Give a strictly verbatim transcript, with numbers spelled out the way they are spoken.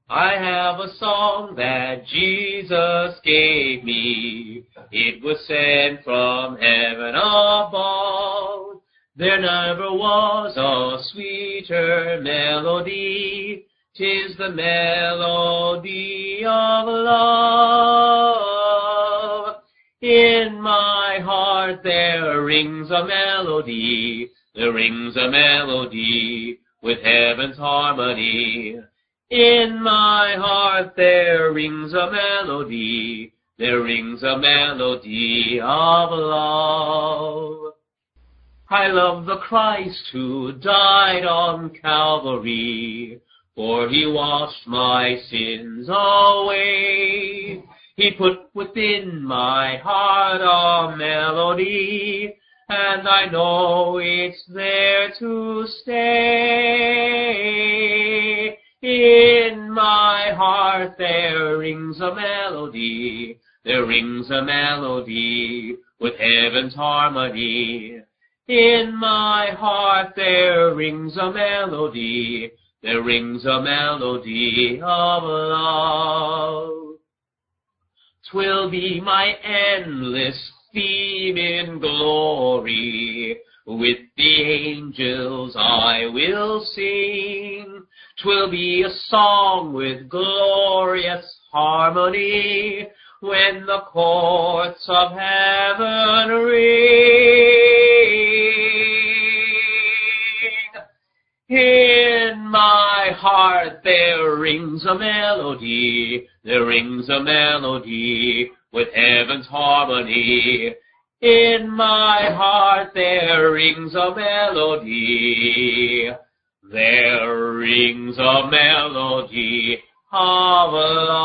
I have a song that Jesus gave me. It was sent from heaven above. There never was a sweeter melody. 'Tis the melody of love. In my heart there rings a melody. There rings a melody with heaven's harmony. In my heart there rings a melody. There rings a melody of love. I love the Christ who died on Calvary, for he washed my sins away. He put within my heart a melody, and I know it's there to stay. In my heart there rings a melody, there rings a melody with heaven's harmony. In my heart there rings a melody, there rings a melody of love. 'Twill be my endless theme in glory, with the angels I will sing. 'Twill be a song with glorious harmony, when the courts of heaven ring. In my heart there rings a melody, there rings a melody with heaven's harmony. In my heart there rings a melody, there rings a melody of love.